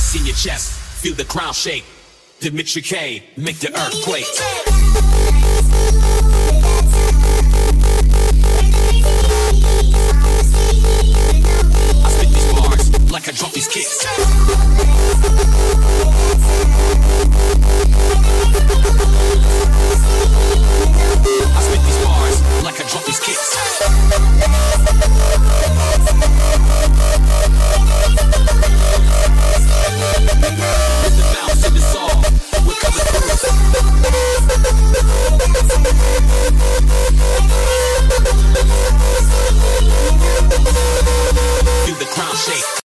ice in your chest, feel the ground shake. Dimitri K, make the earthquake.